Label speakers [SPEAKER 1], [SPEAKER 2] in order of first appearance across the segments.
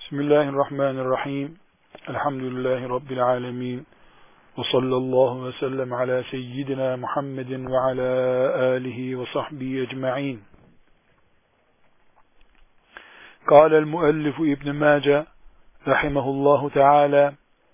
[SPEAKER 1] Bismillahirrahmanirrahim. Elhamdülillahi Rabbil alemin. Ve sallallahu ve sellem ala seyyidina Muhammedin ve ala alihi ve sahbihi ecma'in. Kâlel müellifu İbn Mace rahimahullahu teala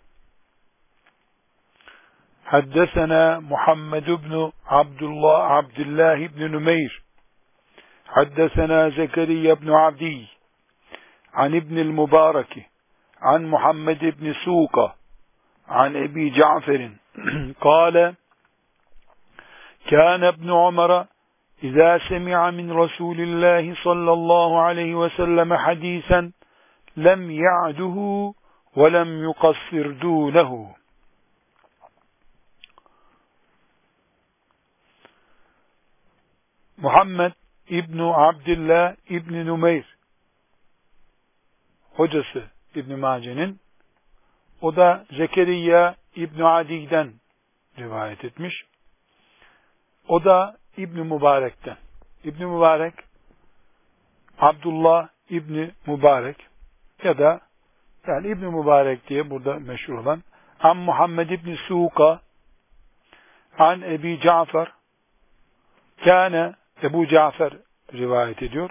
[SPEAKER 1] Haddesena Muhammed ibn Abdullah ibn Numeyr Haddesena Zekeriya ibn Abdi عن ابن المبارك عن محمد بن سوقة عن أبي جعفر قال كان ابن عمر إذا سمع من رسول الله صلى الله عليه وسلم حديثا لم يعده ولم يقصر دونه. Muhammed İbn Abdullah İbn Numeyr hocası İbn Mace'nin, o da Zekeriya İbn Adi'den rivayet etmiş. O da İbn Mübarek'ten. İbn Mübarek, Abdullah İbn Mübarek ya da yani İbn Mübarek diye burada meşhur olan An Muhammed İbn Suka An Ebi Cafer Kâne Ebu Cafer rivayet ediyor.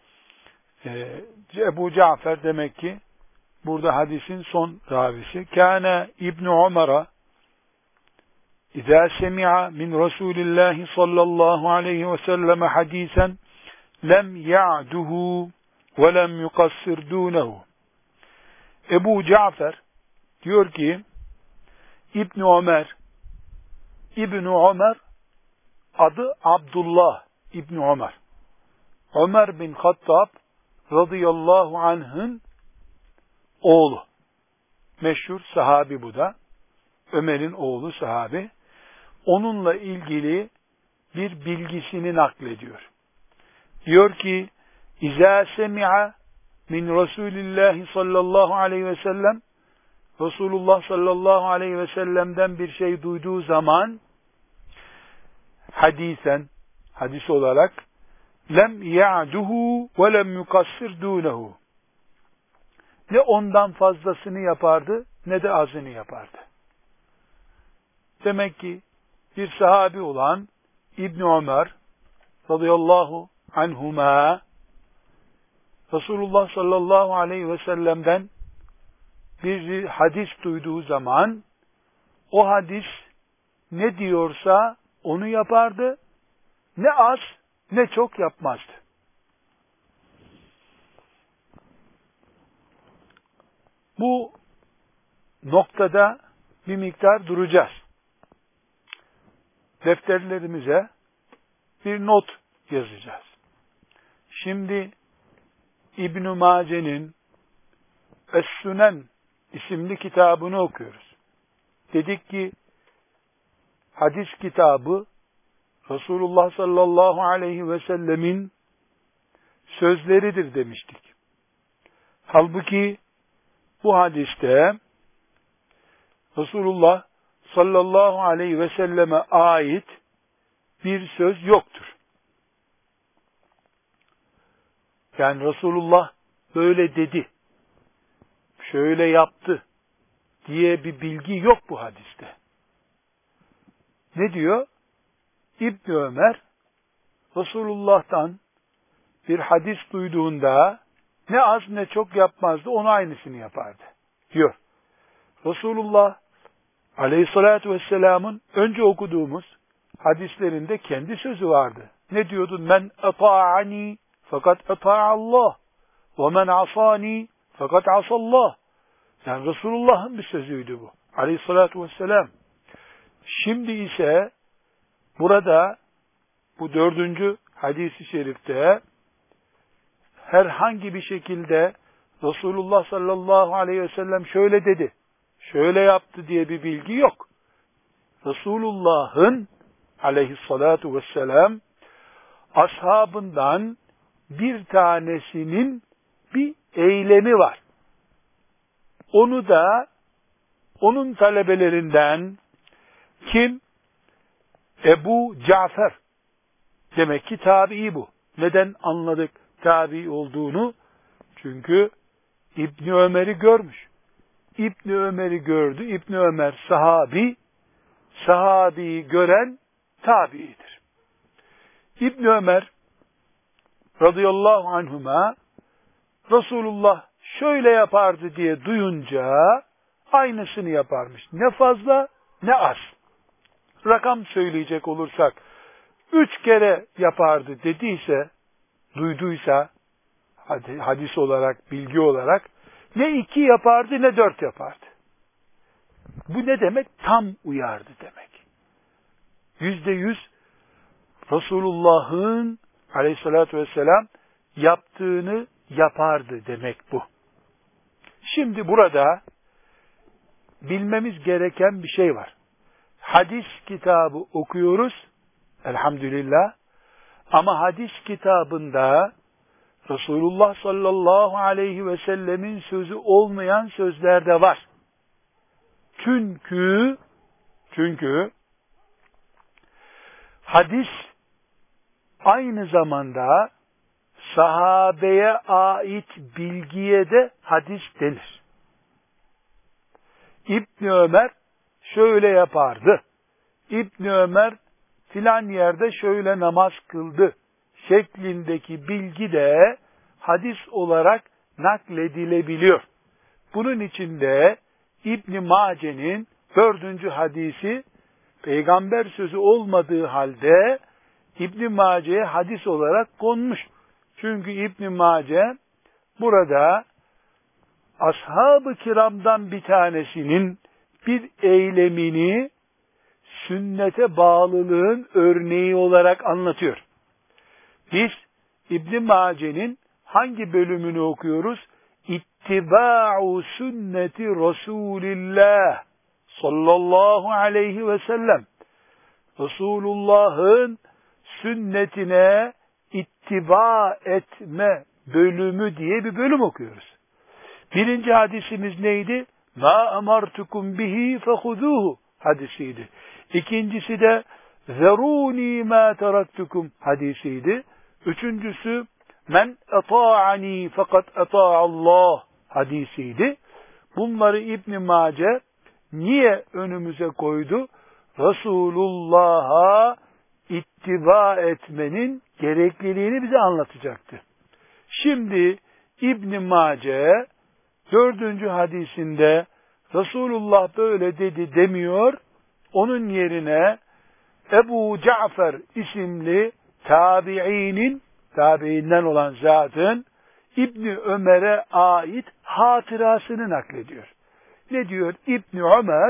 [SPEAKER 1] Ebu Cafer demek ki burada hadisin son ravisi. Kâne İbn Umar'a İzâ semi'a min Resulillahi sallallahu aleyhi ve sellem hadisen lem ya'duhu ve lem yukassir dûnehu. Ebu Cafer diyor ki İbn Ömer adı Abdullah İbn Ömer. Ömer bin Hattab radıyallahu anh'ın oğlu. Meşhur sahabi bu da. Ömer'in oğlu sahabi. Onunla ilgili bir bilgisini naklediyor. Diyor ki İzâ semi'a min Resulillahi sallallahu aleyhi ve sellem, Resulullah sallallahu aleyhi ve sellem'den bir şey duyduğu zaman hadis olarak lem ya'duhu ve lem yukassir dûnehu. Ne ondan fazlasını yapardı ne de azını yapardı. Demek ki bir sahabi olan İbn Ömer radıyallahu anhuma Resulullah sallallahu aleyhi ve sellem'den bir hadis duyduğu zaman o hadis ne diyorsa onu yapardı, ne az ne çok yapmazdı. Bu noktada bir miktar duracağız. Defterlerimize bir not yazacağız. Şimdi İbn-i Mace'nin Es-Sünen isimli kitabını okuyoruz. Dedik ki hadis kitabı Resulullah sallallahu aleyhi ve sellemin sözleridir demiştik. Halbuki bu hadiste Resulullah sallallahu aleyhi ve selleme ait bir söz yoktur. Yani Resulullah böyle dedi, şöyle yaptı diye bir bilgi yok bu hadiste. Ne diyor? İbn Ömer Resulullah'tan bir hadis duyduğunda ne az ne çok yapmazdı, onun aynısını yapardı diyor. Resulullah aleyhissalatü vesselamın önce okuduğumuz hadislerinde kendi sözü vardı. Ne diyordu? Men ata'ani fakat ata'allah ve men asani fakat asallah. Yani Resulullah'ın bir sözüydü bu. Aleyhissalatü vesselam. Şimdi ise burada bu 4. hadis-i şerifte herhangi bir şekilde Resulullah sallallahu aleyhi ve sellem şöyle dedi, şöyle yaptı diye bir bilgi yok. Resulullah'ın aleyhissalatu vesselam ashabından bir tanesinin bir eylemi var. Onu da onun talebelerinden kim? Ebu Cafer. Demek ki tabi'i bu. Neden anladık tabi olduğunu? Çünkü İbni Ömer'i görmüş. İbni Ömer'i gördü. İbni Ömer sahabi, sahabiyi gören tabiidir. İbni Ömer radıyallahu anhuma Resulullah şöyle yapardı diye duyunca aynısını yaparmış. Ne fazla ne az. Rakam söyleyecek olursak 3 kere yapardı dediyse, duyduysa hadis olarak, bilgi olarak ne 2 yapardı ne 4 yapardı. Bu ne demek? Tam uyardı demek. %100 Resulullah'ın aleyhissalatü vesselam yaptığını yapardı demek bu. Şimdi burada bilmemiz gereken bir şey var. Hadis kitabı okuyoruz, elhamdülillah, ama hadis kitabında Resulullah sallallahu aleyhi ve sellemin sözü olmayan sözler de var. Çünkü hadis aynı zamanda sahabeye ait bilgiye de hadis denir. İbni Ömer şöyle yapardı. İbni Ömer filan yerde şöyle namaz kıldı şeklindeki bilgi de hadis olarak nakledilebiliyor. Bunun içinde İbn Mace'nin 4. hadisi peygamber sözü olmadığı halde İbn Mace'ye hadis olarak konmuş. Çünkü İbn Mace burada ashab-ı kiramdan bir tanesinin bir eylemini sünnete bağlılığın örneği olarak anlatıyor. Biz İbn Mace'nin hangi bölümünü okuyoruz? İttiba'u sünneti Resulillah sallallahu aleyhi ve sellem. Resulullah'ın sünnetine ittiba etme bölümü diye bir bölüm okuyoruz. Birinci hadisimiz neydi? Ma amartukum bihi fehuzuhu hadisiydi. İkincisi de zeruni ma teraktukum hadisiydi. Üçüncüsü men ata'ani fakat ata'allah hadisiydi. Bunları İbn Mace niye önümüze koydu? Resulullah'a ittiba etmenin gerekliliğini bize anlatacaktı. Şimdi İbn Mace 4. hadisinde Resulullah böyle dedi demiyor. Onun yerine Ebu Cafer isimli tabiinden olan zatın İbni Ömer'e ait hatırasını naklediyor. Ne diyor? İbni Ömer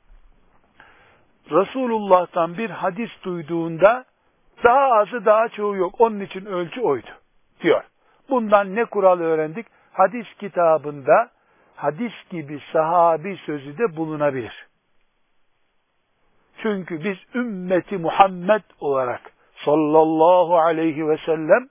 [SPEAKER 1] Resulullah'tan bir hadis duyduğunda daha azı daha çoğu yok. Onun için ölçü oydu diyor. Bundan ne kural öğrendik? Hadis kitabında hadis gibi sahabi sözü de bulunabilir. Çünkü biz ümmeti Muhammed olarak sallallahu aleyhi ve sellem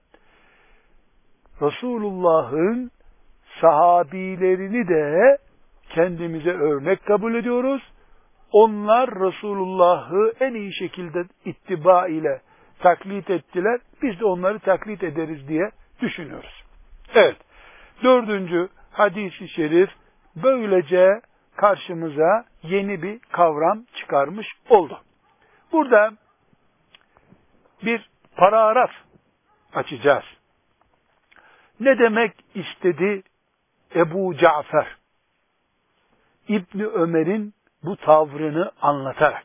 [SPEAKER 1] Resulullah'ın sahabilerini de kendimize örnek kabul ediyoruz. Onlar Resulullah'ı en iyi şekilde ittiba ile taklit ettiler. Biz de onları taklit ederiz diye düşünüyoruz. Evet. 4. hadis-i şerif böylece karşımıza yeni bir kavram çıkarmış oldu. Burada bir paragraf açacağız. Ne demek istedi Ebu Cafer? İbni Ömer'in bu tavrını anlatarak.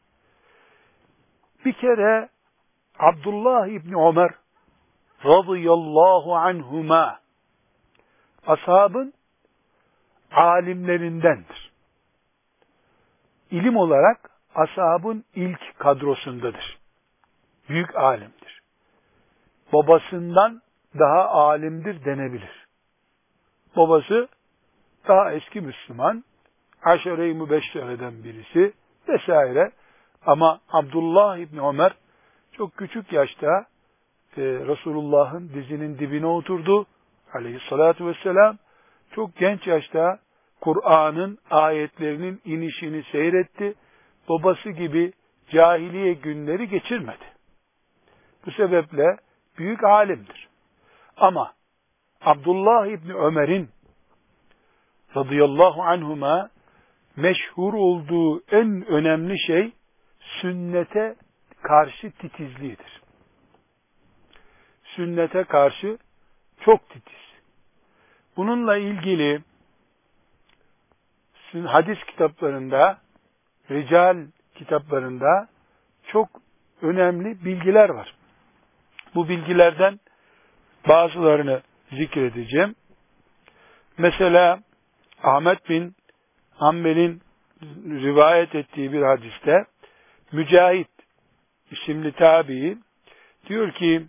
[SPEAKER 1] Bir kere Abdullah İbni Ömer radıyallahu anhuma ashabın alimlerindendir. İlim olarak ashabın ilk kadrosundadır. Büyük alimdir. Babasından daha alimdir denebilir. Babası daha eski Müslüman, Aşere-i Mübeşşere'den birisi vesaire. Ama Abdullah İbni Ömer çok küçük yaşta Resulullah'ın dizinin dibine oturdu aleyhissalatu vesselam. Çok genç yaşta Kur'an'ın ayetlerinin inişini seyretti. Babası gibi cahiliye günleri geçirmedi. Bu sebeple büyük alimdir. Ama Abdullah İbni Ömer'in radıyallahu anhuma meşhur olduğu en önemli şey sünnete karşı titizliğidir. Sünnete karşı çok titiz. Bununla ilgili hadis kitaplarında, rical kitaplarında çok önemli bilgiler var. Bu bilgilerden bazılarını zikredeceğim. Mesela Ahmet bin Hanbel'in rivayet ettiği bir hadiste Mücahit isimli tabi'i diyor ki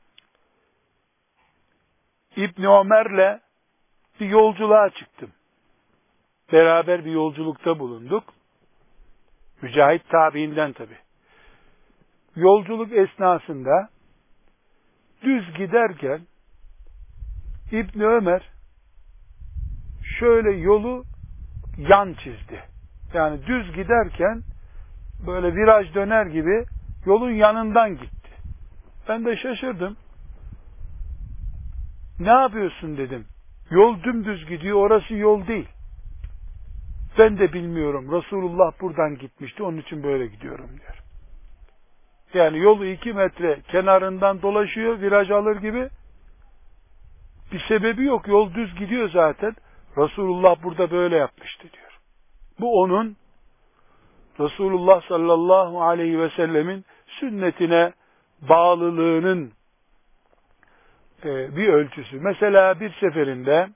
[SPEAKER 1] İbn Ömer'le bir yolculuğa çıktım. Beraber bir yolculukta bulunduk. Mücahit tabiinden tabi. Yolculuk esnasında düz giderken İbn Ömer şöyle yolu yan çizdi. Yani düz giderken böyle viraj döner gibi yolun yanından gitti. Ben de şaşırdım. Ne yapıyorsun dedim. Yol dümdüz gidiyor, orası yol değil. Ben de bilmiyorum. Resulullah buradan gitmişti, onun için böyle gidiyorum diyor. Yani yolu 2 metre kenarından dolaşıyor, viraj alır gibi. Bir sebebi yok, yol düz gidiyor zaten. Resulullah burada böyle yapmıştı diyor. Bu onun Resulullah sallallahu aleyhi ve sellemin sünnetine bağlılığının bir ölçüsü. Mesela bir seferinde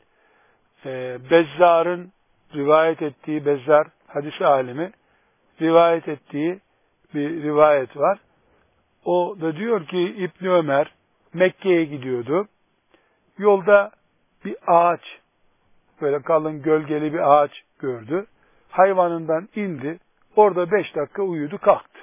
[SPEAKER 1] Bezzar'ın rivayet ettiği, Bezzar hadis alimi rivayet ettiği bir rivayet var. O da diyor ki İbn Ömer Mekke'ye gidiyordu. Yolda bir ağaç, böyle kalın gölgeli bir ağaç gördü. Hayvanından indi. Orada 5 dakika uyudu, kalktı.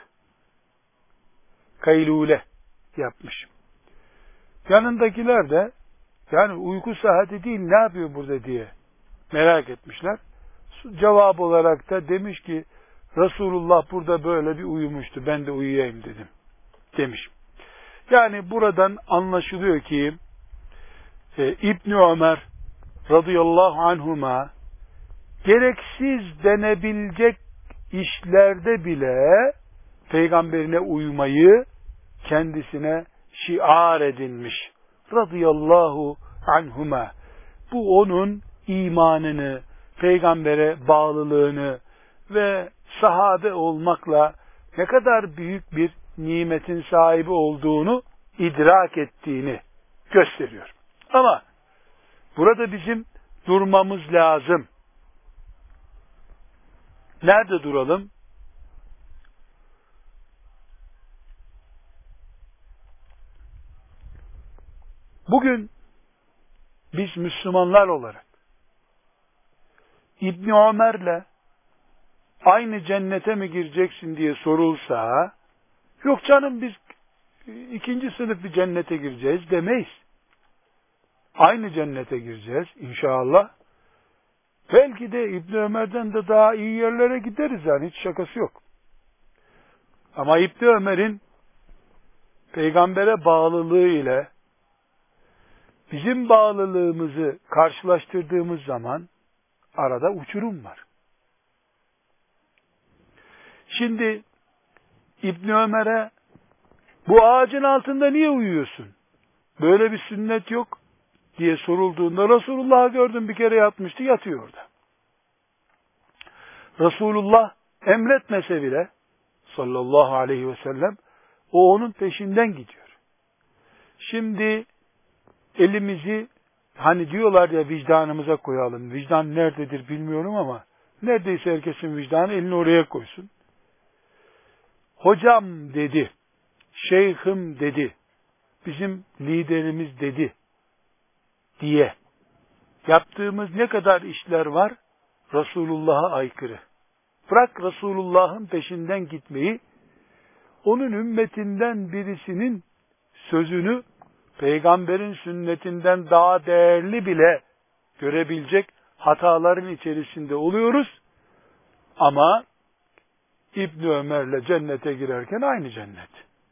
[SPEAKER 1] Kaylule yapmış. Yanındakiler de yani uyku saati değil, ne yapıyor burada diye merak etmişler. Cevap olarak da demiş ki Resulullah burada böyle bir uyumuştu, ben de uyuyayım dedim demiş. Yani buradan anlaşılıyor ki İbn Ömer radıyallahu anhuma gereksiz denebilecek işlerde bile peygamberine uymayı kendisine şiar edinmiş. Radıyallahu anhuma. Bu onun imanını, peygambere bağlılığını ve sahabe olmakla ne kadar büyük bir nimetin sahibi olduğunu idrak ettiğini gösteriyor. Ama burada bizim durmamız lazım. Nerede duralım? Bugün biz Müslümanlar olarak İbn Ömer'le aynı cennete mi gireceksin diye sorulsa, yok canım biz 2. sınıf bir cennete gireceğiz demeyiz. Aynı cennete gireceğiz inşallah. Belki de İbn Ömer'den de daha iyi yerlere gideriz, yani hiç şakası yok. Ama İbn Ömer'in peygambere bağlılığı ile bizim bağlılığımızı karşılaştırdığımız zaman arada uçurum var. Şimdi İbn Ömer'e bu ağacın altında niye uyuyorsun? Böyle bir sünnet yok diye sorulduğunda Resulullah'ı gördüm, bir kere yatmıştı, yatıyor orada. Resulullah emretmese bile sallallahu aleyhi ve sellem o onun peşinden gidiyor. Şimdi elimizi hani diyorlar ya vicdanımıza koyalım. Vicdan nerededir bilmiyorum ama neredeyse herkesin vicdanı elini oraya koysun. Hocam dedi, şeyhim dedi, bizim liderimiz dedi diye yaptığımız ne kadar işler var Resulullah'a aykırı. Bırak Resulullah'ın peşinden gitmeyi, onun ümmetinden birisinin sözünü peygamberin sünnetinden daha değerli bile görebilecek hataların içerisinde oluyoruz. Ama İbn Ömer'le cennete girerken aynı cennet.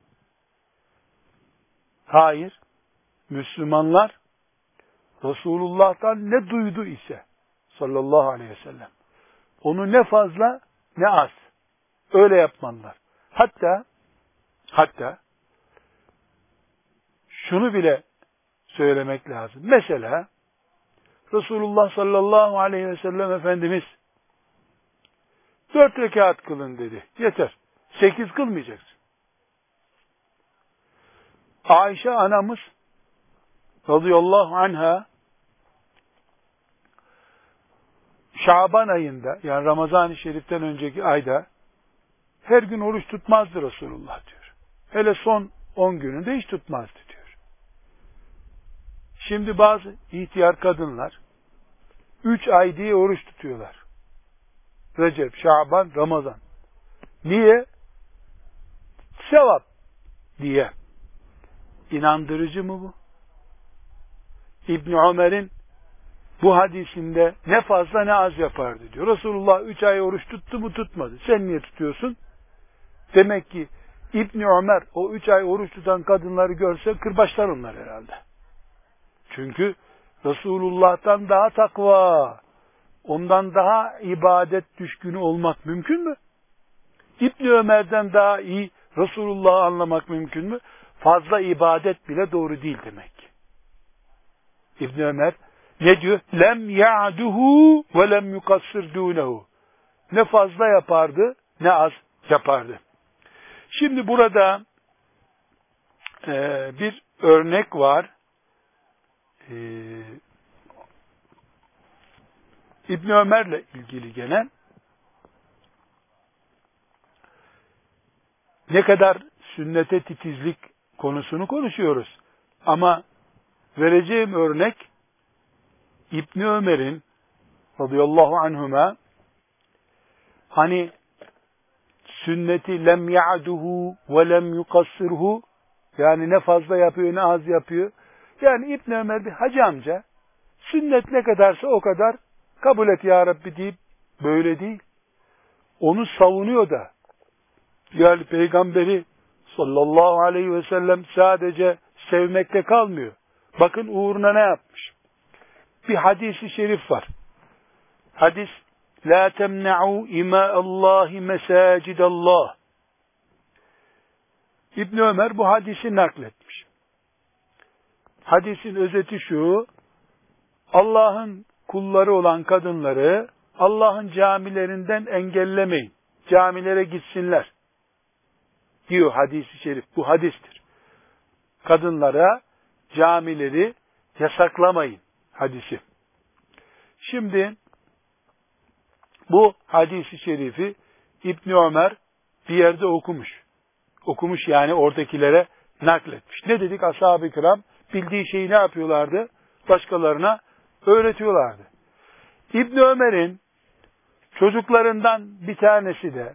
[SPEAKER 1] Hayır. Müslümanlar Resulullah'tan ne duydu ise sallallahu aleyhi ve sellem. Onu ne fazla ne az. Öyle yapmalılar. Hatta şunu bile söylemek lazım. Mesela Resulullah sallallahu aleyhi ve sellem Efendimiz 4 rekat kılın dedi. Yeter. 8 kılmayacaksın. Ayşe anamız radıyallahu anha Şaban ayında, yani Ramazan-ı Şerif'ten önceki ayda her gün oruç tutmazdı Resulullah diyor. Hele son 10 gününde hiç tutmazdı diyor. Şimdi bazı ihtiyar kadınlar 3 ay diye oruç tutuyorlar. Recep, Şaban, Ramazan. Niye? Sevap diye. İnandırıcı mı bu? İbn Ömer'in bu hadisinde ne fazla ne az yapardı diyor. Resulullah 3 ay oruç tuttu mu tutmadı. Sen niye tutuyorsun? Demek ki İbn Ömer o 3 ay oruç tutan kadınları görse kırbaçlar onlar herhalde. Çünkü Resulullah'tan daha takva, ondan daha ibadet düşkünü olmak mümkün mü? İbn Ömer'den daha iyi Resulullah'ı anlamak mümkün mü? Fazla ibadet bile doğru değil demek. İbn Ömer ne diyor? Lem ya'duhu ve lem yukassir dunehu. Ne fazla yapardı, ne az yapardı. Şimdi burada bir örnek var. İbn Ömer'le ilgili gene ne kadar sünnete titizlik konusunu konuşuyoruz. Ama vereceğim örnek İbn Ömer'in radıyallahu anhuma hani sünneti lem ya'duhu ve lem yukassirhu, yani ne fazla yapıyor ne az yapıyor. Yani İbn Ömer bir hacı amca, sünnet ne kadarsa o kadar kabul et ya Rabbi deyip böyle değil. Onu savunuyor da. Yani Peygamberi sallallahu aleyhi ve sellem sadece sevmekte kalmıyor. Bakın uğruna ne yapmış? Bir hadis-i şerif var. Hadis, la temna'u ima'allahi mesacidallah. İbn Ömer bu hadisi nakletmiş. Hadisin özeti şu: Allah'ın kulları olan kadınları Allah'ın camilerinden engellemeyin. Camilere gitsinler diyor hadis-i şerif. Bu hadistir. Kadınlara camileri yasaklamayın hadisi. Şimdi bu hadis-i şerifi İbn Ömer bir yerde okumuş. Okumuş yani oradakilere nakletmiş. Ne dedik? Ashab-ı kiram bildiği şeyi ne yapıyorlardı? Başkalarına öğretiyorlardı. İbn Ömer'in çocuklarından bir tanesi de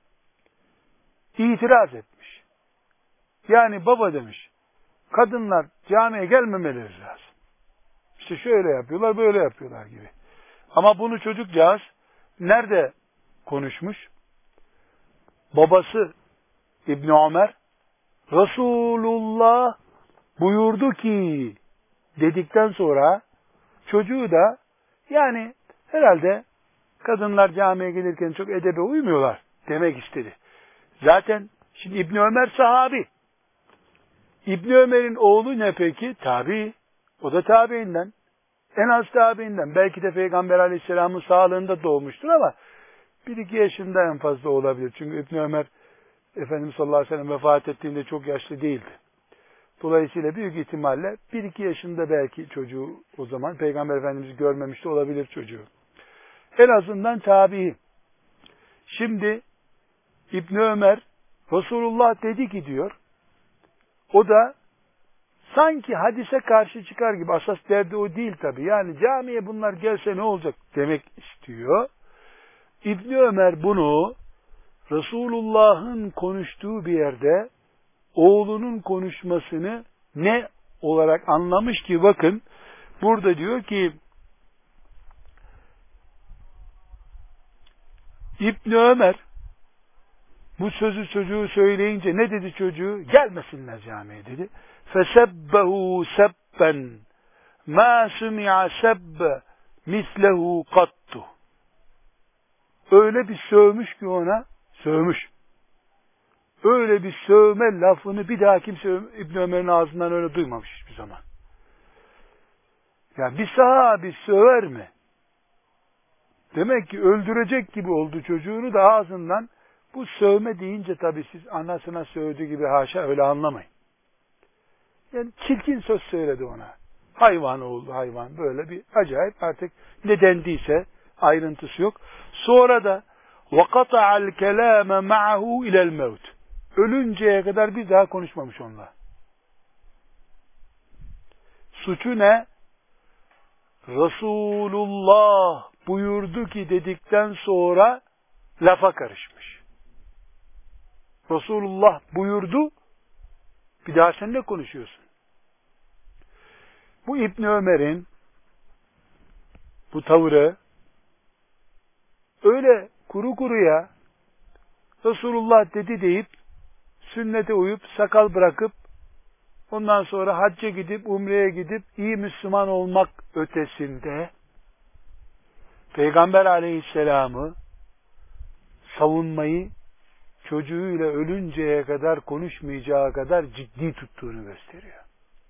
[SPEAKER 1] itiraz etmiş. Yani baba demiş, kadınlar camiye gelmemeleri lazım. İşte şöyle yapıyorlar, böyle yapıyorlar gibi. Ama bunu çocukcağız nerede konuşmuş? Babası İbn Ömer, Resulullah buyurdu ki dedikten sonra çocuğu da yani herhalde kadınlar camiye gelirken çok edebe uymuyorlar demek istedi. Zaten şimdi İbn Ömer sahabi. İbn Ömer'in oğlu ne peki? Tabi. O da tabiinden. En az tabiinden. Belki de Peygamber Aleyhisselam'ın sağlığında doğmuştur ama 1-2 yaşında en fazla olabilir. Çünkü İbn Ömer Efendimiz sallallahu aleyhi ve sellem vefat ettiğinde çok yaşlı değildi. Dolayısıyla büyük ihtimalle 1-2 yaşında belki çocuğu o zaman Peygamber Efendimiz'i görmemiş de olabilir çocuğu. En azından tabi'i. Şimdi İbn Ömer Resulullah dedi ki diyor. O da sanki hadise karşı çıkar gibi, asas derdi o değil tabi. Yani camiye bunlar gelse ne olacak demek istiyor. İbn Ömer bunu Resulullah'ın konuştuğu bir yerde oğlunun konuşmasını ne olarak anlamış ki bakın burada diyor ki İbn Ömer bu sözü çocuğu söyleyince ne dedi çocuğu? Gelmesinler camiye dedi. فَسَبَّهُ سَبًّا مَا سُمِعَ سَبَّ mislehu kattu. Öyle bir sövmüş ki ona, sövmüş. Öyle bir sövme lafını bir daha kimse İbn Ömer'in ağzından öyle duymamış hiçbir zaman. Ya bir sahabi söver mi? Demek ki öldürecek gibi oldu çocuğunu da ağzından. Bu sövme deyince tabii siz anasına sövdü gibi haşa öyle anlamayın. Yani çirkin söz söyledi ona. Hayvan oldu hayvan, böyle bir acayip, artık ne dendiyse ayrıntısı yok. Sonra da وَقَطَعَ الْكَلَامَ مَعَهُ اِلَى الْمَوْتِ. Ölünceye kadar bir daha konuşmamış onunla. Suçu ne? Resulullah buyurdu ki dedikten sonra lafa karışmış. Resulullah buyurdu, bir daha sen ne konuşuyorsun? Bu İbn Ömer'in bu tavrı öyle kuru kuruya Resulullah dedi deyip sünnete uyup sakal bırakıp ondan sonra hacca gidip umreye gidip iyi Müslüman olmak ötesinde Peygamber Aleyhisselam'ı savunmayı çocuğuyla ölünceye kadar konuşmayacağı kadar ciddi tuttuğunu gösteriyor.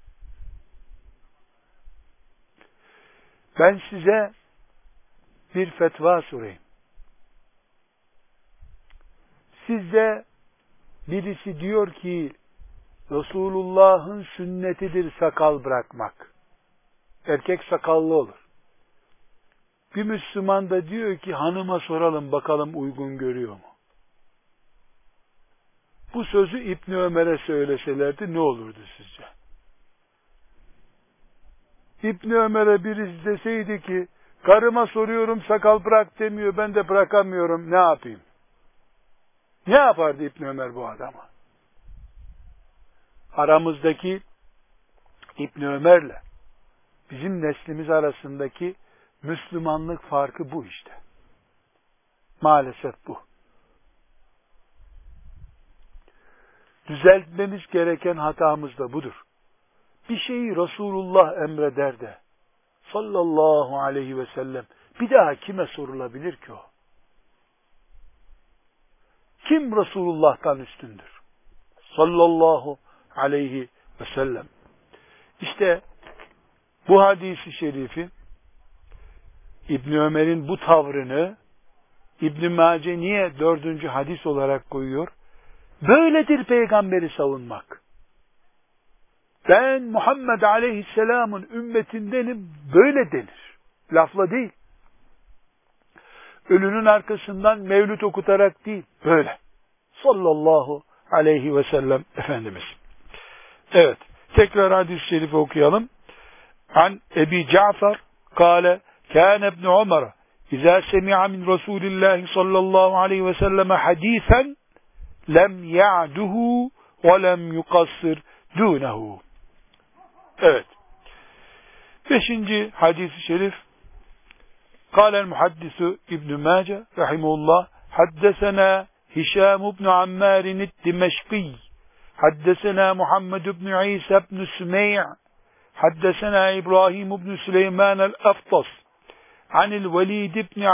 [SPEAKER 1] Ben size bir fetva sorayım. Sizde birisi diyor ki Resulullah'ın sünnetidir sakal bırakmak. Erkek sakallı olur. Bir Müslüman da diyor ki hanıma soralım bakalım uygun görüyor mu? Bu sözü İbn Ömer'e söyleselerdi ne olurdu sizce? İbn Ömer'e birisi deseydi ki karıma soruyorum sakal bırak demiyor, ben de bırakamıyorum, ne yapayım? Ne yapardı İbn Ömer bu adama? Aramızdaki İbn Ömer'le bizim neslimiz arasındaki Müslümanlık farkı bu işte. Maalesef bu. Düzeltmemiz gereken hatamız da budur. Bir şeyi Resulullah emreder de sallallahu aleyhi ve sellem bir daha kime sorulabilir ki o? Kim Resulullah'tan üstündür? Sallallahu aleyhi ve sellem. İşte bu hadisi şerifi İbn Ömer'in bu tavrını İbn Mace niye 4. hadis olarak koyuyor? Böyledir peygamberi savunmak. Ben Muhammed Aleyhisselam'ın ümmetindenim, böyle denir. Lafla değil. Ölünün arkasından mevlüt okutarak değil, böyle. Sallallahu aleyhi ve sellem Efendimiz. Evet, tekrar hadis-i şerifi okuyalım. An Ebi Cafer kâle kâne ibn Ömer İzâ semi'a min Resûlillâhi sallallahu aleyhi ve selleme hadîsen lem ya'duhu ve lem yukassir dûnehu. Evet. 5. hadis-i şerif. Kâle'l muhaddisu İbn Mace rahimehullah haddesena Hişam ibn Ammar'in Dimeşkî haddesena Muhammed ibn İsa ibn Sümey' haddesena İbrahim ibn Süleyman el-Aftas عن الوليد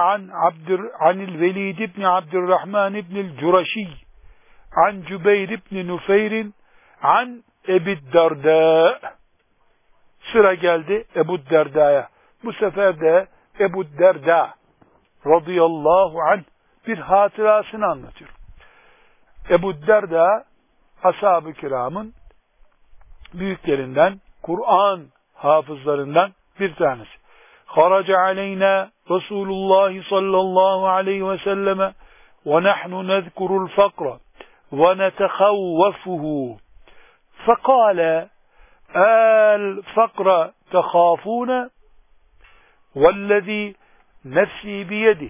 [SPEAKER 1] بن عبد الرحمن بن الجرشي عن جبير بن نفير عن أبي الدرداء. Sıra geldi Ebu Derda'ya. Bu sefer de Ebu Derda radıyallahu anh bir hatırasını anlatıyor. Ebu Derda ashab-ı kiramın büyüklerinden, Kur'an hafızlarından bir tanesi. Haraca aleyna Resulullah sallallahu aleyhi ve selleme ve nahnu nezkurul fakra ve netehavvafuhu. Fekale الفقر تخافون والذي نفسي بيده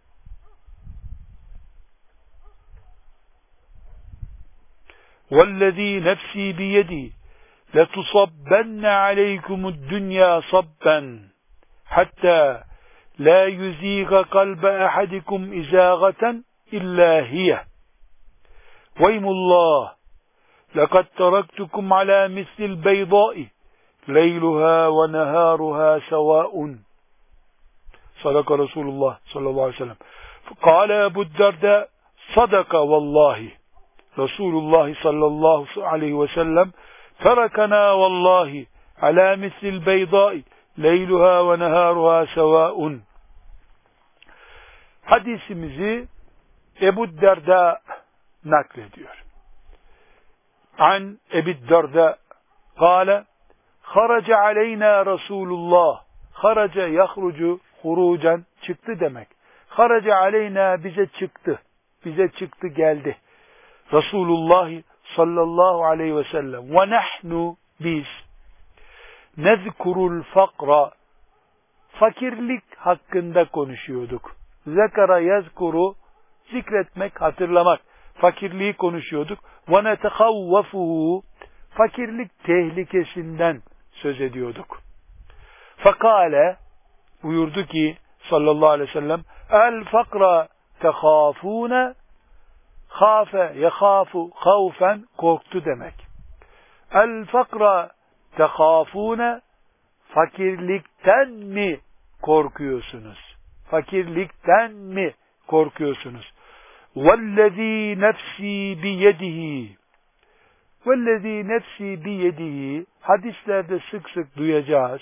[SPEAKER 1] والذي نفسي بيدي لتصبن عليكم الدنيا صبا حتى لا يزيغ قلب أحدكم إزاغة إلا هي ويم الله لقد تركتكم على مثل البيضاء ليلها ونهارها سواء. Sadaka Resulullah sallallahu aleyhi ve sellem. Kâle Ebu Derda sadaka vallahi. Resulullah sallallahu aleyhi ve sellem terakana vallahi ala mislil beydâi leyluha ve nehâruha sevâun. Hadisimizi Ebu Derda naklediyor. An Ebu Derda kâle haraca aleyna Resulullah. Haraca yahrucu hurucan, çıktı demek. Haraca aleyna, bize çıktı. Bize çıktı, geldi. Resulullah sallallahu aleyhi ve sellem ve nahnu, biz nezkurul fakra, fakirlik hakkında konuşuyorduk. Zekara yazkuru, zikretmek, hatırlamak. Fakirliği konuşuyorduk. Ve netekavvafuhu, fakirlik tehlikesinden söz ediyorduk. Fakale, buyurdu ki sallallahu aleyhi ve sellem, el fakra tehafune, hafe yehafu havfen, korktu demek. El fakra tehafune, fakirlikten mi korkuyorsunuz? Fakirlikten mi korkuyorsunuz? Vellezî nefsî biyedihi. Vellezî nefsî biyedihi, hadislerde sık sık duyacağız.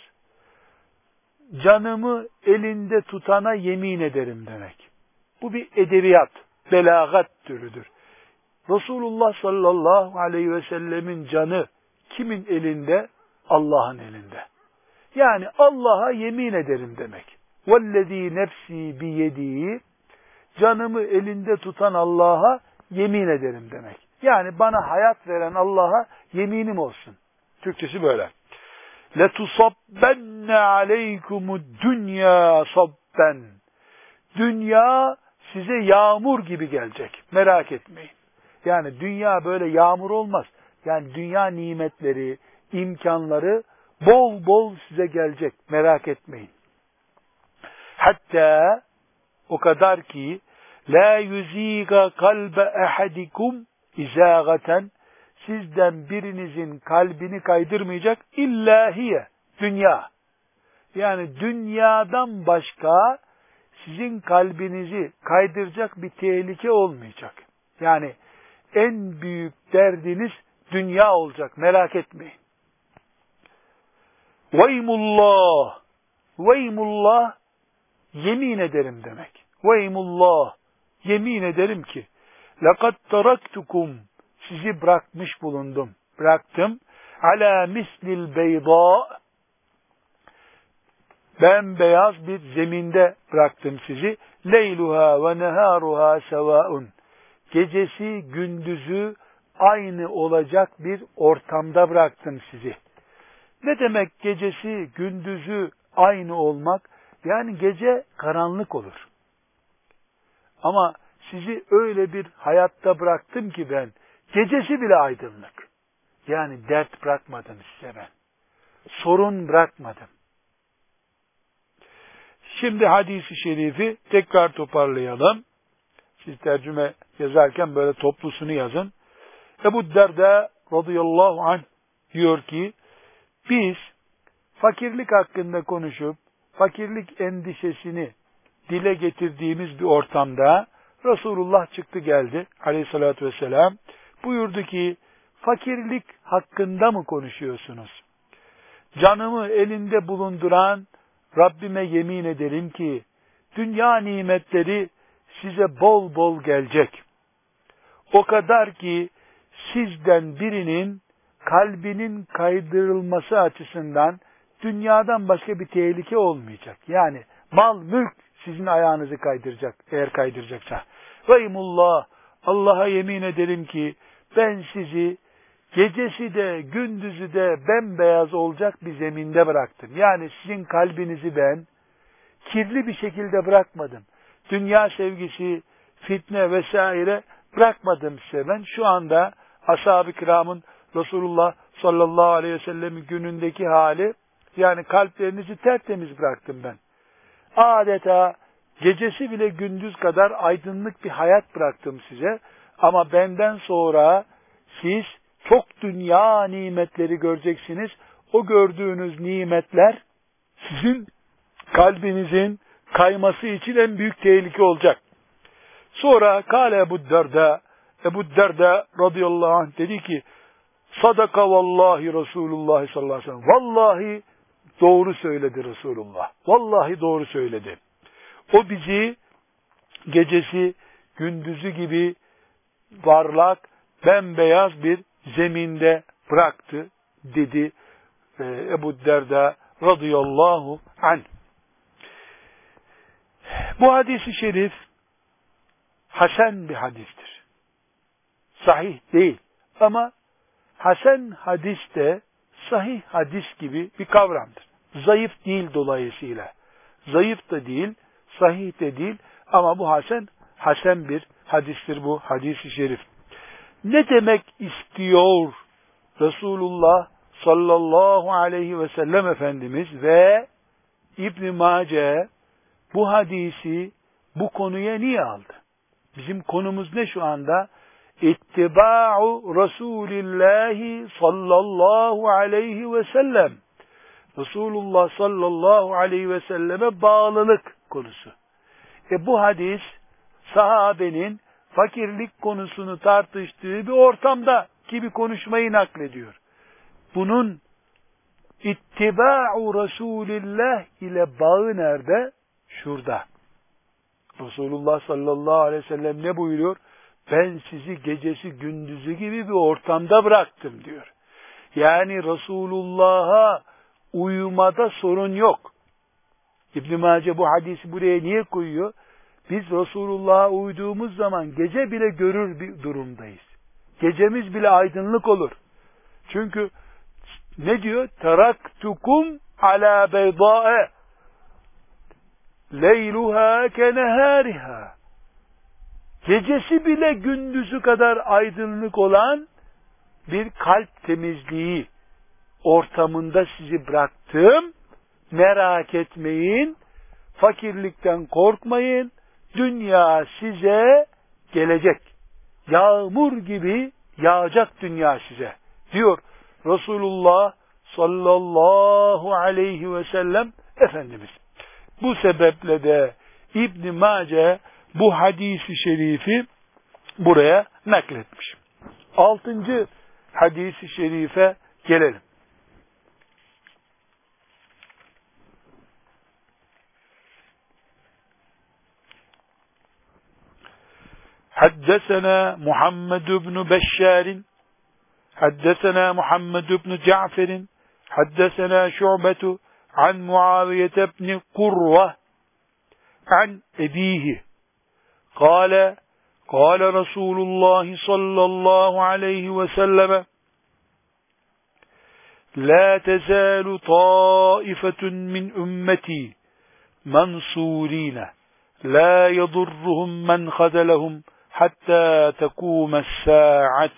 [SPEAKER 1] Canımı elinde tutana yemin ederim demek. Bu bir edebiyat, belagat türüdür. Resulullah sallallahu aleyhi ve sellemin canı kimin elinde? Allah'ın elinde. Yani Allah'a yemin ederim demek. وَالَّذ۪ي nefsi biyediği, canımı elinde tutan Allah'a yemin ederim demek. Yani bana hayat veren Allah'a yeminim olsun. Türkçesi böyle. لَتُصَبَّنَّ عَلَيْكُمُ الدُّنْيَا صَبَّنْ. Dünya size yağmur gibi gelecek. Merak etmeyin. Yani dünya böyle yağmur olmaz. Yani dünya nimetleri, imkanları bol bol size gelecek. Merak etmeyin. Hatta o kadar ki la yuziga kalbe ahadikum izagaten, sizden birinizin kalbini kaydırmayacak illahiye, dünya. Yani dünyadan başka sizin kalbinizi kaydıracak bir tehlike olmayacak. Yani en büyük derdiniz dünya olacak. Merak etmeyin. Veymullah. Veymullah, yemin ederim demek. Veymullah, yemin ederim ki لَقَدْ تَرَكْتُكُمْ, sizi bırakmış bulundum. Bıraktım. عَلَى مِسْلِ الْبَيْضَاءِ, bembeyaz bir zeminde bıraktım sizi. لَيْلُهَا وَنَهَارُهَا سَوَاءٌ, gecesi gündüzü aynı olacak bir ortamda bıraktım sizi. Ne demek gecesi gündüzü aynı olmak? Yani gece karanlık olur. Ama sizi öyle bir hayatta bıraktım ki ben, gecesi bile aydınlık. Yani dert bırakmadım size ben. Sorun bırakmadım. Şimdi hadisi şerifi tekrar toparlayalım. Siz tercüme yazarken böyle toplusunu yazın. Ebu Derda radıyallahu anh diyor ki, biz fakirlik hakkında konuşup, fakirlik endişesini dile getirdiğimiz bir ortamda Resulullah çıktı geldi aleyhissalatü vesselam. Buyurdu ki, fakirlik hakkında mı konuşuyorsunuz? Canımı elinde bulunduran Rabbime yemin ederim ki, dünya nimetleri size bol bol gelecek. O kadar ki sizden birinin kalbinin kaydırılması açısından dünyadan başka bir tehlike olmayacak. Yani mal, mülk sizin ayağınızı kaydıracak, eğer kaydıracaksa. Veymullah, Allah'a yemin ederim ki ben sizi gecesi de gündüzü de bembeyaz olacak bir zeminde bıraktım. Yani sizin kalbinizi ben kirli bir şekilde bırakmadım. Dünya sevgisi, fitne vesaire bırakmadım size ben. Şu anda ashab-ı kiramın Resulullah sallallahu aleyhi ve sellem'in günündeki hali, yani kalplerinizi tertemiz bıraktım ben. Adeta gecesi bile gündüz kadar aydınlık bir hayat bıraktım size. Ama benden sonra siz çok dünya nimetleri göreceksiniz. O gördüğünüz nimetler sizin kalbinizin kayması için en büyük tehlike olacak. Sonra kâle Ebu Derda radıyallahu anh dedi ki, sadaka vallahi Resulullah sallallahu aleyhi ve sellem. Vallahi doğru söyledi Resulullah. Vallahi doğru söyledi. O bizi gecesi gündüzü gibi parlak, bembeyaz bir zeminde bıraktı dedi Ebu Derda radıyallahu anh. Bu hadis-i şerif hasen bir hadistir. Sahih değil. Ama hasen hadis de sahih hadis gibi bir kavramdır. Zayıf değil dolayısıyla. Zayıf da değil, sahih de değil ama bu hasen bir hadistir bu hadis-i şerif. Ne demek istiyor Resulullah sallallahu aleyhi ve sellem Efendimiz ve İbn-i Mace bu hadisi bu konuya niye aldı? Bizim konumuz ne şu anda? İttiba'u Resulillahi sallallahu aleyhi ve sellem. Resulullah sallallahu aleyhi ve selleme bağlılık konusu. Bu hadis sahabenin fakirlik konusunu tartıştığı bir ortamda ki bir konuşmayı naklediyor. Bunun ittiba'u Resulillah ile bağı nerede? Şurada. Resulullah sallallahu aleyhi ve sellem ne buyuruyor? Ben sizi gecesi gündüzü gibi bir ortamda bıraktım diyor. Yani Resulullah'a uymada sorun yok. İbn-i Mace bu hadisi buraya niye koyuyor? Biz Resulullah'a uyduğumuz zaman gece bile görür bir durumdayız. Gecemiz bile aydınlık olur. Çünkü ne diyor? Teraktukum ala beydâe leyluha kenehâriha. Gecesi bile gündüzü kadar aydınlık olan bir kalp temizliği ortamında sizi bıraktım. Merak etmeyin, fakirlikten korkmayın, dünya size gelecek. Yağmur gibi yağacak dünya size diyor Resulullah sallallahu aleyhi ve sellem Efendimiz. Bu sebeple de İbn-i Mace bu hadisi şerifi buraya nakletmiş. 6. hadisi şerife gelelim. حدثنا محمد بن بشار حدثنا محمد بن جعفر حدثنا شعبة عن معاوية بن قروة عن أبيه قال قال رسول الله صلى الله عليه وسلم لا تزال طائفة من أمتي منصورين لا يضرهم من خذلهم حتى تقوم الساعة.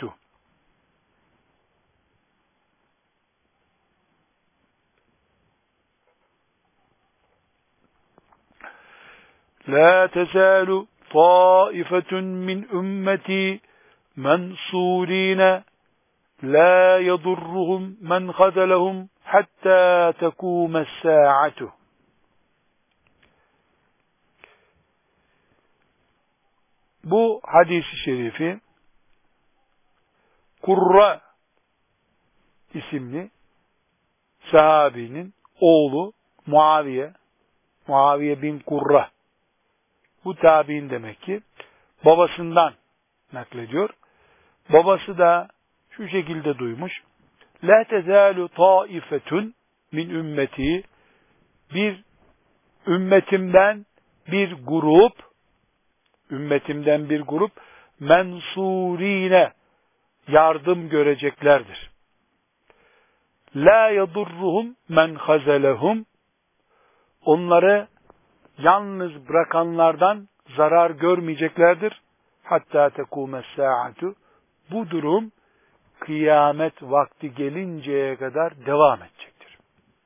[SPEAKER 1] لا تزال طائفة من أمتي منصورين لا يضرهم من خذلهم حتى تقوم الساعة. Bu hadis-i şerifi Kurra isimli sahabinin oğlu Muaviye bin Kurra, bu tabi'in demek ki, babasından naklediyor. Babası da şu şekilde duymuş. La tezalu taifetun min ümmeti, bir ümmetimden bir grup mensurine yardım göreceklerdir. La yadurruhum men hazelehum, onları yalnız bırakanlardan zarar görmeyeceklerdir. Hatta tekumes saatu, bu durum kıyamet vakti gelinceye kadar devam edecektir.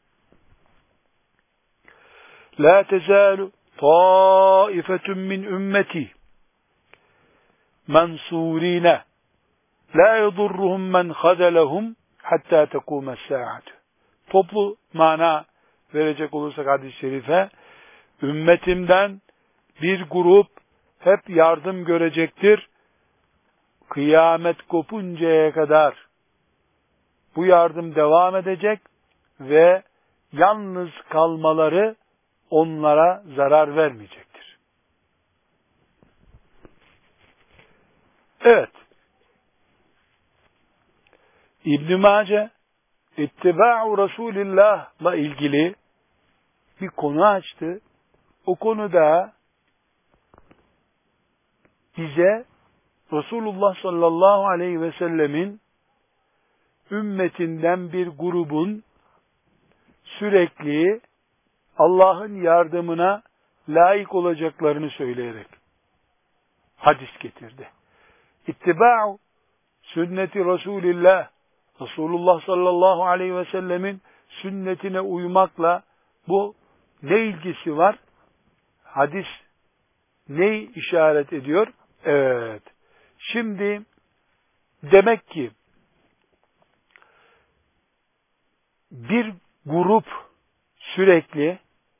[SPEAKER 1] La tezalu taifetun min ümmeti mensurine la yadurruhum men hazelehum hatta tekumes saatu. Toplu mana verecek olursak hadis-i şerife, Ümmetimden bir grup hep yardım görecektir. Kıyamet kopuncaya kadar bu yardım devam edecek ve yalnız kalmaları onlara zarar vermeyecektir. Evet. İbn-i Mace İttiba'u Resulillah'la ilgili bir konu açtı. O konuda bize Resulullah sallallahu aleyhi ve sellemin ümmetinden bir grubun sürekli Allah'ın yardımına layık olacaklarını söyleyerek hadis getirdi. İttiba'u sünneti Resulillah, Resulullah sallallahu aleyhi ve sellemin sünnetine uymakla bu ne ilgisi var? Hadis neyi işaret ediyor? Evet. Şimdi demek ki bir grup sürekli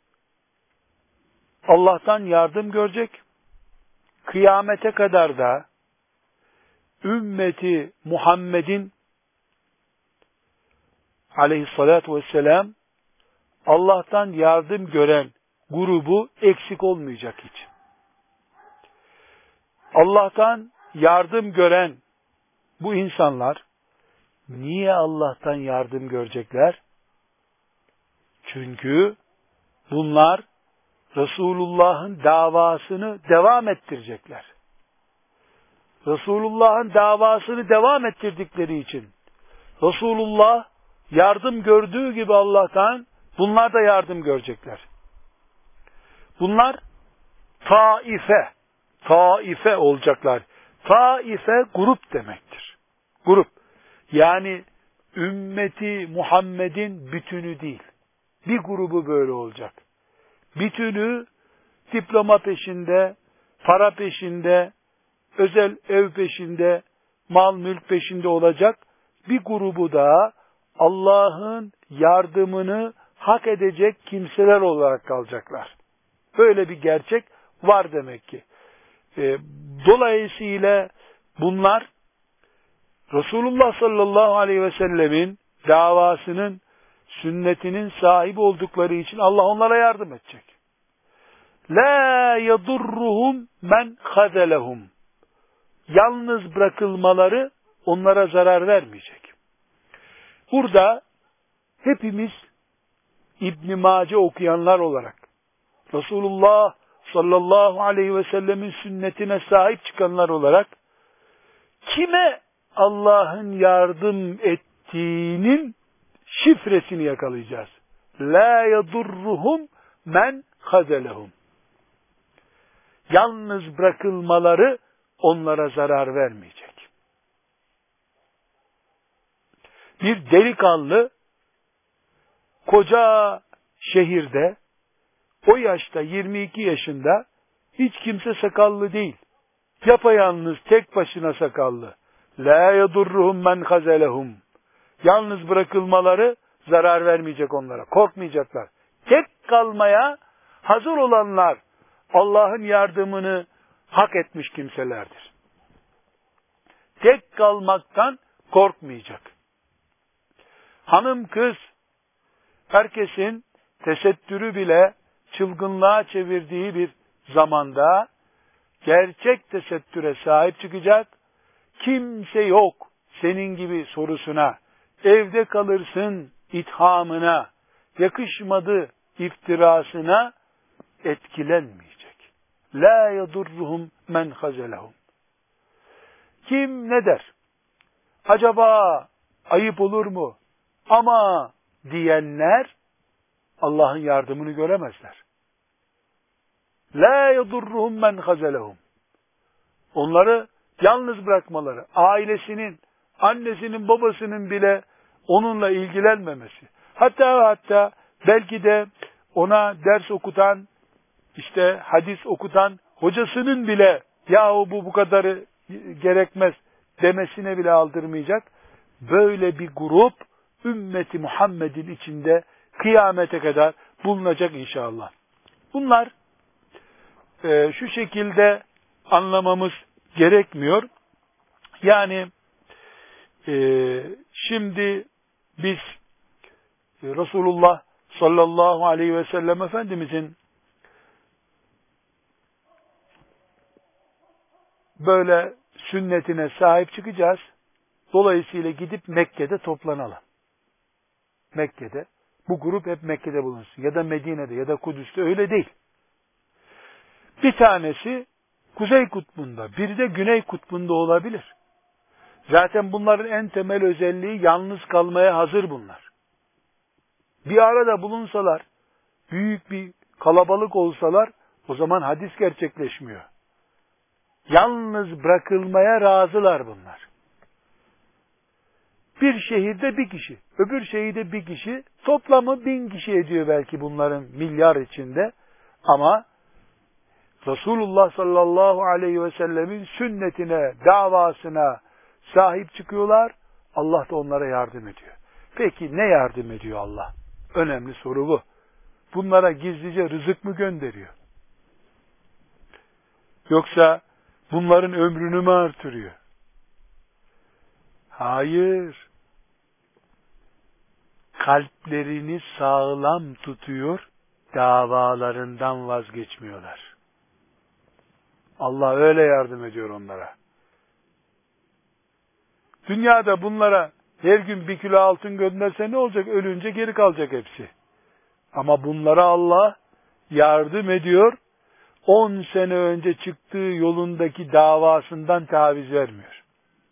[SPEAKER 1] Allah'tan yardım görecek. Kıyamete kadar da ümmeti Muhammed'in aleyhissalatu vesselam Allah'tan yardım gören grubu eksik olmayacak hiç. Allah'tan yardım gören bu insanlar niye Allah'tan yardım görecekler? Çünkü bunlar Resulullah'ın davasını devam ettirecekler. Resulullah'ın davasını devam ettirdikleri için Resulullah yardım gördüğü gibi Allah'tan bunlar da yardım görecekler. Bunlar taife olacaklar. Taife grup demektir. Grup. Yani ümmeti Muhammed'in bütünü değil. Bir grubu böyle olacak. Bütünü diploma peşinde, para peşinde, özel ev peşinde, mal mülk peşinde olacak. Bir grubu da Allah'ın yardımını hak edecek kimseler olarak kalacaklar. Böyle bir gerçek var demek ki. Dolayısıyla bunlar Resulullah sallallahu aleyhi ve sellemin davasının, sünnetinin sahibi oldukları için Allah onlara yardım edecek. La yadurruhum men hazelehum. Yalnız bırakılmaları onlara zarar vermeyecek. Burada hepimiz İbn-i Mace okuyanlar olarak Resulullah sallallahu aleyhi ve sellemin sünnetine sahip çıkanlar olarak kime Allah'ın yardım ettiğinin şifresini yakalayacağız. La yadurruhum men hazelehum. Yalnız bırakılmaları onlara zarar vermeyecek. Bir delikanlı koca şehirde o yaşta 22 yaşında hiç kimse sakallı değil. Yapayalnız tek başına sakallı. La yadurruhum men hazelehum. Yalnız bırakılmaları zarar vermeyecek onlara. Korkmayacaklar. Tek kalmaya hazır olanlar Allah'ın yardımını hak etmiş kimselerdir. Tek kalmaktan korkmayacak. Hanım kız, herkesin tesettürü bile çılgınlığa çevirdiği bir zamanda gerçek tesettüre sahip çıkacak. Kimse yok senin gibi sorusuna, evde kalırsın ithamına, yakışmadı iftirasına etkilenmeyecek. La yadurruhum men hazelehum. Kim ne der? Acaba ayıp olur mu? Ama diyenler Allah'ın yardımını göremezler. La yadurruhum men hazelehum. Onları yalnız bırakmaları, ailesinin, annesinin, babasının bile onunla ilgilenmemesi. Hatta belki de ona ders okutan, işte hadis okutan hocasının bile yahu bu kadarı gerekmez demesine bile aldırmayacak. Böyle bir grup ümmeti Muhammed'in içinde kıyamete kadar bulunacak inşallah. Bunlar şu şekilde anlamamız gerekmiyor. Yani şimdi biz Resulullah sallallahu aleyhi ve sellem Efendimizin böyle sünnetine sahip çıkacağız. Dolayısıyla gidip Mekke'de toplanalım. Mekke'de. Bu grup hep Mekke'de bulunsun. Ya da Medine'de ya da Kudüs'te, öyle değil. Bir tanesi Kuzey Kutbu'nda, biri de Güney Kutbu'nda olabilir. Zaten bunların en temel özelliği yalnız kalmaya hazır bunlar. Bir arada bulunsalar, büyük bir kalabalık olsalar, o zaman hadis gerçekleşmiyor. Yalnız bırakılmaya razılar bunlar. Bir şehirde bir kişi, öbür şehirde bir kişi, toplamı 1000 kişi ediyor belki bunların milyar içinde. Ama Resulullah sallallahu aleyhi ve sellemin sünnetine, davasına sahip çıkıyorlar. Allah da onlara yardım ediyor. Peki ne yardım ediyor Allah? Önemli soru bu. Bunlara gizlice rızık mı gönderiyor? Yoksa bunların ömrünü mü artırıyor? Hayır. Kalplerini sağlam tutuyor, davalarından vazgeçmiyorlar. Allah öyle yardım ediyor onlara. Dünyada bunlara her gün 1 kilo altın gönderse ne olacak? Ölünce geri kalacak hepsi. Ama bunlara Allah yardım ediyor. 10 sene önce çıktığı yolundaki davasından taviz vermiyor.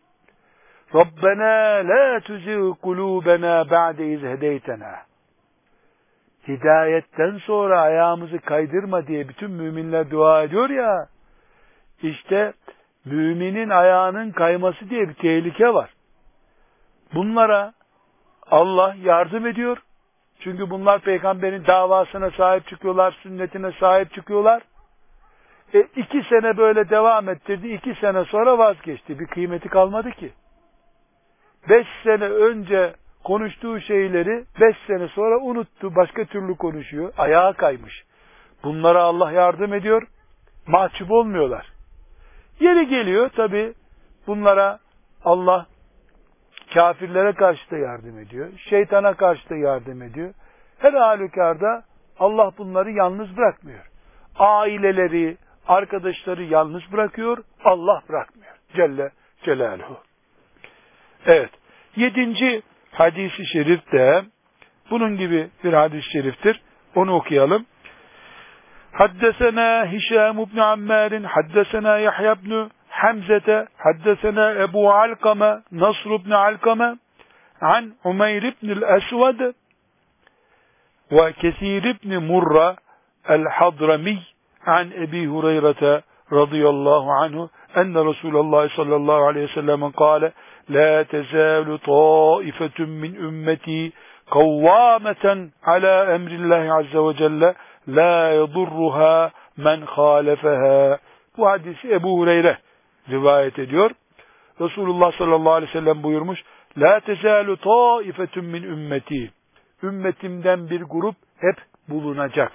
[SPEAKER 1] Rabbena la tuzigh kulubena ba'de iz hedeytena. Hidayetten sonra ayağımızı kaydırma diye bütün müminler dua ediyor ya. İşte müminin ayağının kayması diye bir tehlike var. Bunlara Allah yardım ediyor. Çünkü bunlar peygamberin davasına sahip çıkıyorlar, sünnetine sahip çıkıyorlar. 2 sene böyle devam ettirdi, 2 sene sonra vazgeçti. Bir kıymeti kalmadı ki. 5 sene önce konuştuğu şeyleri 5 sene sonra unuttu, başka türlü konuşuyor, ayağa kaymış. Bunlara Allah yardım ediyor, mahcup olmuyorlar. Yeri geliyor tabi bunlara Allah kafirlere karşı da yardım ediyor, şeytana karşı da yardım ediyor. Her halükarda Allah bunları yalnız bırakmıyor. Aileleri, arkadaşları yalnız bırakıyor, Allah bırakmıyor. Celle Celaluhu. Evet. 7. hadis-i şerif de bunun gibi bir hadis-i şeriftir. Onu okuyalım. Haddesena Hişam ibn Ammar, haddesena Yahya ibn Hamzete, haddesena Ebu Alkame, Nasr ibn Alkame, an Umeyr ibn el-Esved ve Kesir ibn Murra el-Hadrami, an Ebi Hureyre radıyallahu anhu, enne Resulullah sallallahu aleyhi ve sellem kâle, la tezalu taifetun min ümmeti kavvâmeten ala emrillahi azze ve celle la yadurruha men khâlefeha. Bu hadisi Ebu Hureyre rivayet ediyor. Resulullah sallallahu aleyhi ve sellem buyurmuş, la tezalu taifetun min ümmeti, ümmetimden bir grup hep bulunacak.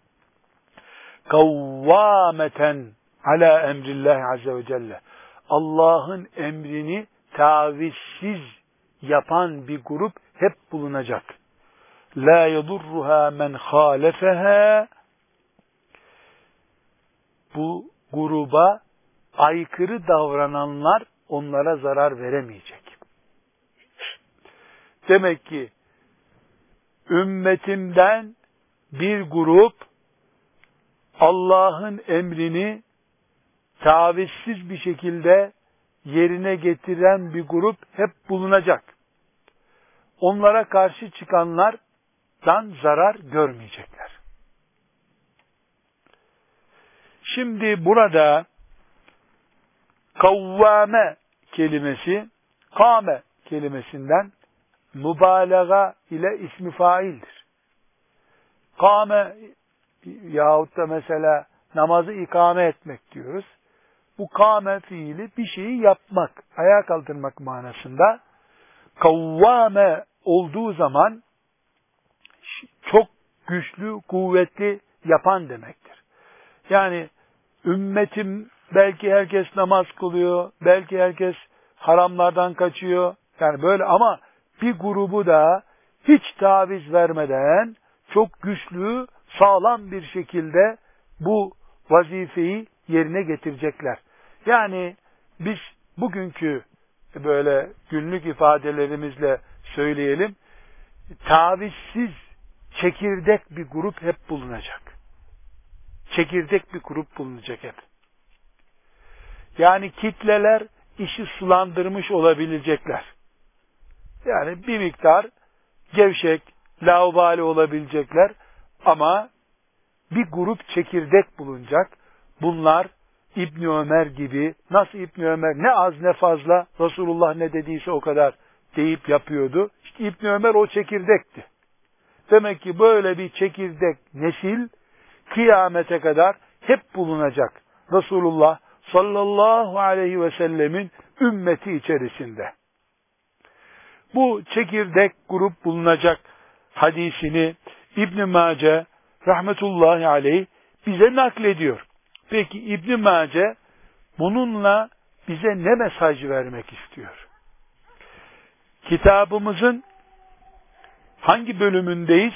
[SPEAKER 1] Kavvâmeten ala emrillahi azze ve celle, Allah'ın emrini tavizsiz yapan bir grup hep bulunacak. La yadurruha men khâlefeha, bu gruba aykırı davrananlar onlara zarar veremeyecek. Demek ki ümmetimden bir grup Allah'ın emrini tavizsiz bir şekilde yerine getiren bir grup hep bulunacak. Onlara karşı çıkanlardan zarar görmeyecekler. Şimdi burada kavvame kelimesi, kâme kelimesinden mübalağa ile ismi faildir. Kâme yahut da mesela namazı ikame etmek diyoruz. Bu kâme fiili bir şeyi yapmak, ayağa kaldırmak manasında. Kavvame olduğu zaman çok güçlü, kuvvetli yapan demektir. Yani ümmetim belki herkes namaz kılıyor, belki herkes haramlardan kaçıyor. Yani böyle ama bir grubu da hiç taviz vermeden çok güçlü, sağlam bir şekilde bu vazifeyi yerine getirecekler. Yani biz bugünkü böyle günlük ifadelerimizle söyleyelim, tavizsiz çekirdek bir grup hep bulunacak. Çekirdek bir grup bulunacak hep. Yani kitleler işi sulandırmış olabilecekler. Yani bir miktar gevşek, laubali olabilecekler ama bir grup çekirdek bulunacak. Bunlar İbni Ömer gibi, nasıl İbni Ömer ne az ne fazla Resulullah ne dediyse o kadar deyip yapıyordu. İşte İbni Ömer o çekirdekti. Demek ki böyle bir çekirdek nesil kıyamete kadar hep bulunacak. Resulullah sallallahu aleyhi ve sellemin ümmeti içerisinde. Bu çekirdek grup bulunacak hadisini İbn Mace rahmetullahi aleyh bize naklediyor. Peki İbn Mace bununla bize ne mesaj vermek istiyor? Kitabımızın hangi bölümündeyiz?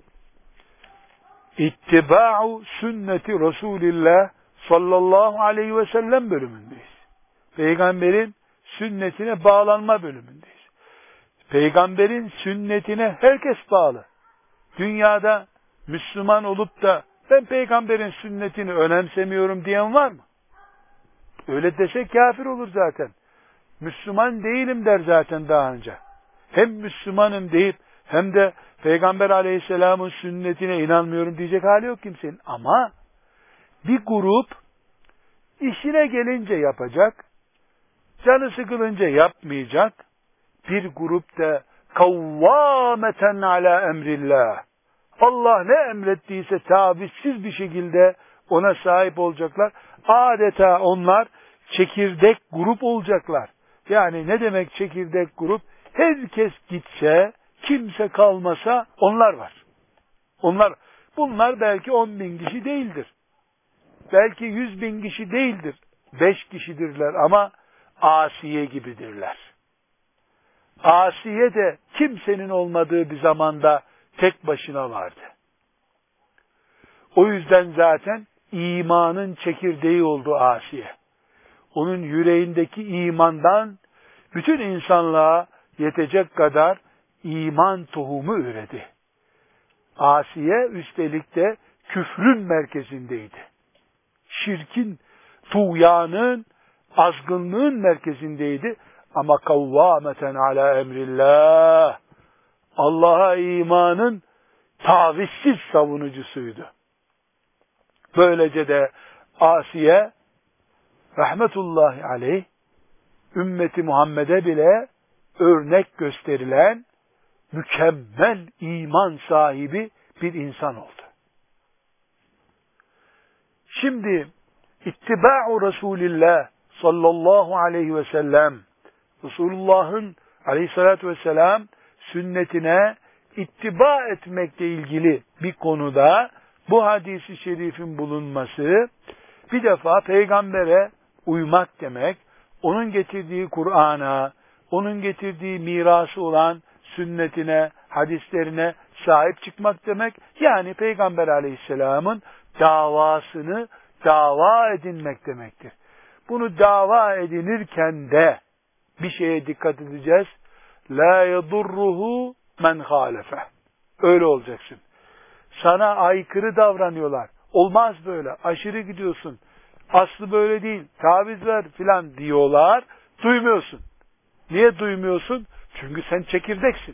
[SPEAKER 1] İttiba'u sünneti Resulillah sallallahu aleyhi ve sellem bölümündeyiz. Peygamberin sünnetine bağlanma bölümündeyiz. Peygamberin sünnetine herkes bağlı. Dünyada Müslüman olup da ben peygamberin sünnetini önemsemiyorum diyen var mı? Öyle dese kafir olur zaten. Müslüman değilim der zaten daha önce. Hem Müslümanım deyip hem de Peygamber aleyhisselamın sünnetine inanmıyorum diyecek hali yok kimsenin. Ama bir grup işine gelince yapacak, canı sıkılınca yapmayacak, bir grup da kavvâmeten alâ emrillah. Allah ne emrettiyse tavizsiz bir şekilde ona sahip olacaklar. Adeta onlar çekirdek grup olacaklar. Yani ne demek çekirdek grup? Herkes gitse, kimse kalmasa onlar var. Bunlar belki 10.000 kişi değildir. Belki 100.000 kişi değildir. 5 kişidirler ama Asiye gibidirler. Asiye de kimsenin olmadığı bir zamanda tek başına vardı. O yüzden zaten imanın çekirdeği oldu Asiye. Onun yüreğindeki imandan bütün insanlığa yetecek kadar iman tohumu üredi. Asiye üstelik de küfrün merkezindeydi. Şirkin, tuğyanın, azgınlığın merkezindeydi. Ama kavvâmeten alâ emrillah. Allah'a imanın tavizsiz savunucusuydu. Böylece de Asiye rahmetullahi aleyh ümmeti Muhammed'e bile örnek gösterilen mükemmel iman sahibi bir insan oldu. Şimdi ittiba'u Resulillah sallallahu aleyhi ve sellem Resulullah'ın aleyhissalatü vesselam sünnetine ittiba etmekle ilgili bir konuda bu hadisi şerifin bulunması bir defa peygambere uymak demek, onun getirdiği Kur'an'a, onun getirdiği mirası olan sünnetine, hadislerine sahip çıkmak demek. Yani Peygamber aleyhisselamın davasını dava edinmek demektir. Bunu dava edinirken de bir şeye dikkat edeceğiz. La yadurruhu men halefe. Öyle olacaksın. Sana aykırı davranıyorlar. Olmaz böyle. Aşırı gidiyorsun. Aslı böyle değil. Taviz ver filan diyorlar. Duymuyorsun. Niye duymuyorsun? Çünkü sen çekirdeksin.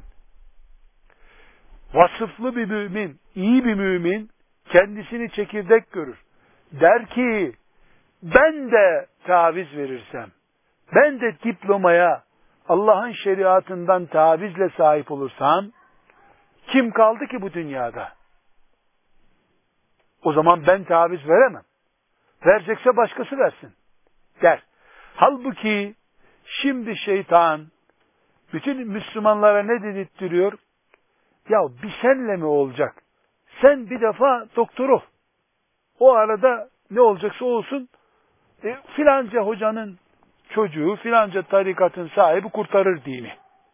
[SPEAKER 1] Vasıflı bir mümin, iyi bir mümin kendisini çekirdek görür. Der ki ben de taviz verirsem, ben de diplomaya Allah'ın şeriatından tavizle sahip olursam kim kaldı ki bu dünyada? O zaman ben taviz veremem. Verecekse başkası versin der. Halbuki şimdi şeytan bütün Müslümanlara ne dedirtiyor? Ya bir senle mi olacak? Sen bir defa doktor ol. O arada ne olacaksa olsun filanca hocanın çocuğu, filanca tarikatın sahibi kurtarır dini.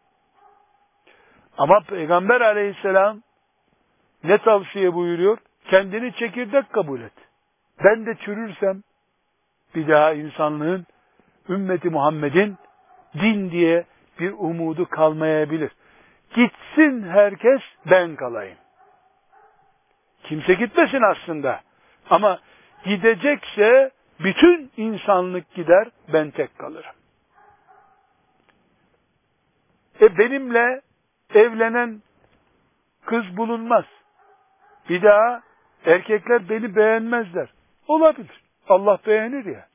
[SPEAKER 1] Ama Peygamber aleyhisselam ne tavsiye buyuruyor? Kendini çekirdek kabul et. Ben de çürürsem bir daha insanlığın, ümmeti Muhammed'in din diye bir umudu kalmayabilir. Gitsin herkes, ben kalayım. Kimse gitmesin aslında. Ama gidecekse bütün insanlık gider, ben tek kalırım. Benimle evlenen kız bulunmaz. Bir daha erkekler beni beğenmezler. Olabilir. Allah beğenir ya.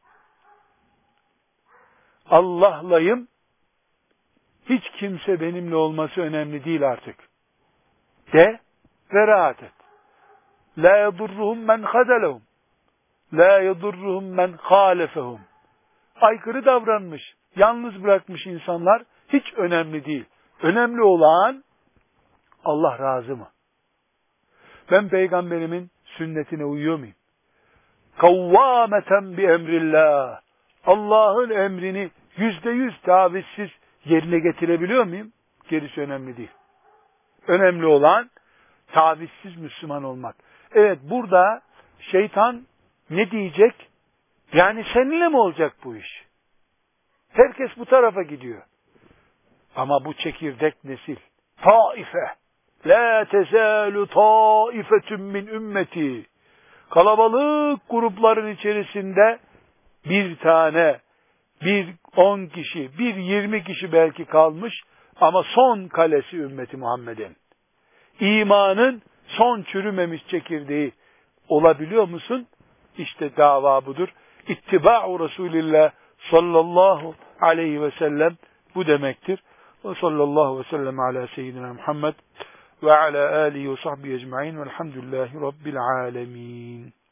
[SPEAKER 1] Allah'layım. Hiç kimse benimle olması önemli değil artık. De ve rahat et. La yadurruhum men hadelehum. La yadurruhum men halefehum. Aykırı davranmış, yalnız bırakmış insanlar hiç önemli değil. Önemli olan Allah razı mı? Ben peygamberimin sünnetine uyuyor muyum? Kavvâmeten bi emrillah. Allah'ın emrini %100 tavizsiz yerine getirebiliyor muyum? Gerisi önemli değil. Önemli olan tavizsiz Müslüman olmak. Evet, burada şeytan ne diyecek? Yani seninle mi olacak bu iş? Herkes bu tarafa gidiyor. Ama bu çekirdek nesil. Taife. La tezalu taifetun min ümmeti. Kalabalık grupların içerisinde bir tane, bir 10 kişi, bir 20 kişi belki kalmış ama son kalesi ümmeti Muhammed'in. İmanın son çürümemiş çekirdeği olabiliyor musun? İşte dava budur. İttiba'u Resulillah sallallahu aleyhi ve sellem bu demektir. Ve sallallahu ve sellem ala seyyidina Muhammed ve ala alihi ve sahbihi ecma'in velhamdülillahi rabbil alemin.